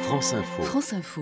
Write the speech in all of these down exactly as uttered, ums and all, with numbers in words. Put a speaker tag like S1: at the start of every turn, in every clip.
S1: France Info.
S2: France Info.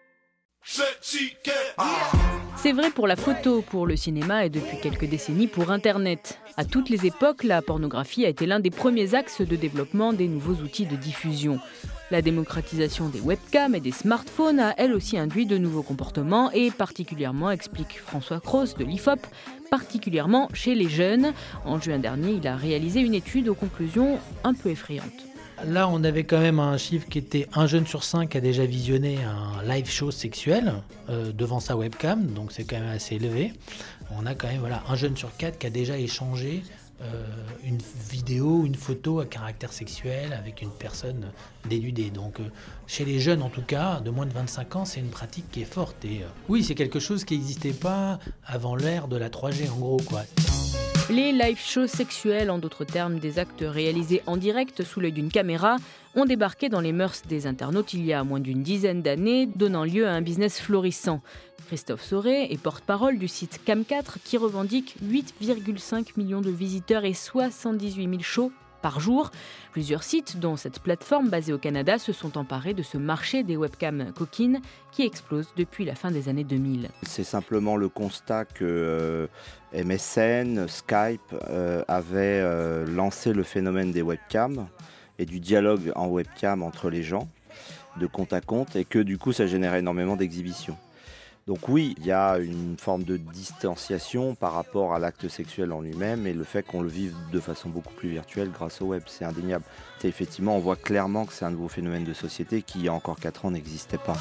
S3: C'est vrai pour la photo, pour le cinéma et depuis quelques décennies pour Internet. À toutes les époques, la pornographie a été l'un des premiers axes de développement des nouveaux outils de diffusion. La démocratisation des webcams et des smartphones a elle aussi induit de nouveaux comportements et particulièrement, explique François Cros de l'I F O P, particulièrement chez les jeunes. En juin dernier, il a réalisé une étude aux conclusions un peu effrayantes.
S4: Là, on avait quand même un chiffre qui était un jeune sur cinq a déjà visionné un live show sexuel euh, devant sa webcam, donc c'est quand même assez élevé. On a quand même voilà, un jeune sur quatre qui a déjà échangé euh, une vidéo, une photo à caractère sexuel avec une personne dénudée. Donc euh, chez les jeunes en tout cas, de moins de vingt-cinq ans, c'est une pratique qui est forte. Et euh, oui, c'est quelque chose qui n'existait pas avant l'ère de la trois G en gros, quoi.
S3: Les live shows sexuels, en d'autres termes des actes réalisés en direct sous l'œil d'une caméra, ont débarqué dans les mœurs des internautes il y a moins d'une dizaine d'années, donnant lieu à un business florissant. Christophe Soré est porte-parole du site Cam quatre qui revendique huit virgule cinq millions de visiteurs et soixante-dix-huit mille shows par jour. Plusieurs sites, dont cette plateforme basée au Canada, se sont emparés de ce marché des webcams coquines qui explose depuis la fin des années deux mille.
S5: C'est simplement le constat que euh, M S N, Skype euh, avaient euh, lancé le phénomène des webcams et du dialogue en webcam entre les gens, de compte à compte, et que du coup ça générait énormément d'exhibitions. Donc oui, il y a une forme de distanciation par rapport à l'acte sexuel en lui-même et le fait qu'on le vive de façon beaucoup plus virtuelle grâce au web, c'est indéniable. C'est effectivement, on voit clairement que c'est un nouveau phénomène de société qui, il y a encore quatre ans, n'existait pas.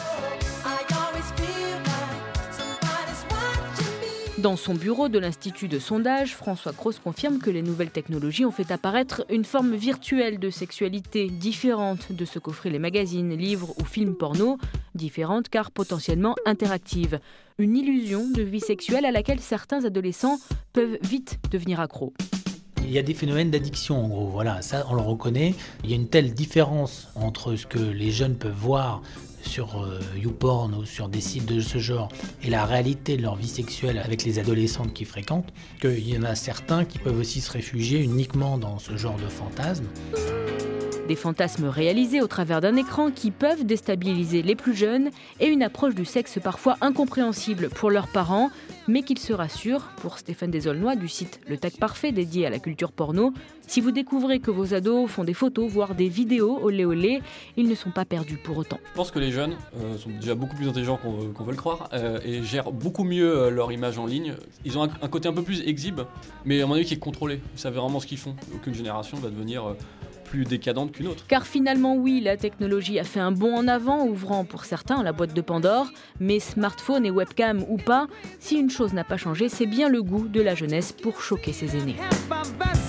S3: Dans son bureau de l'Institut de sondage, François Cros confirme que les nouvelles technologies ont fait apparaître une forme virtuelle de sexualité différente de ce qu'offraient les magazines, livres ou films porno, différente car potentiellement interactive. Une illusion de vie sexuelle à laquelle certains adolescents peuvent vite devenir accros.
S4: Il y a des phénomènes d'addiction en gros, voilà, ça on le reconnaît. Il y a une telle différence entre ce que les jeunes peuvent voir sur euh, YouPorn ou sur des sites de ce genre et la réalité de leur vie sexuelle avec les adolescentes qui fréquentent, qu'il y en a certains qui peuvent aussi se réfugier uniquement dans ce genre de fantasmes.
S3: Des fantasmes réalisés au travers d'un écran qui peuvent déstabiliser les plus jeunes et une approche du sexe parfois incompréhensible pour leurs parents, mais qu'ils se rassurent, pour Stéphane Desaulnois du site Le Tag Parfait dédié à la culture porno, si vous découvrez que vos ados font des photos, voire des vidéos olé olé, ils ne sont pas perdus pour autant.
S6: Je pense que les jeunes euh, sont déjà beaucoup plus intelligents qu'on, qu'on veut le croire euh, et gèrent beaucoup mieux euh, leur image en ligne. Ils ont un, un côté un peu plus exhibe, mais à mon avis qui est contrôlé. Ils savent vraiment ce qu'ils font. Aucune génération va devenir euh, plus décadente qu'une autre.
S3: Car finalement, oui, la technologie a fait un bond en avant, ouvrant pour certains la boîte de Pandore, mais smartphone et webcam ou pas, si une chose n'a pas changé, c'est bien le goût de la jeunesse pour choquer ses aînés.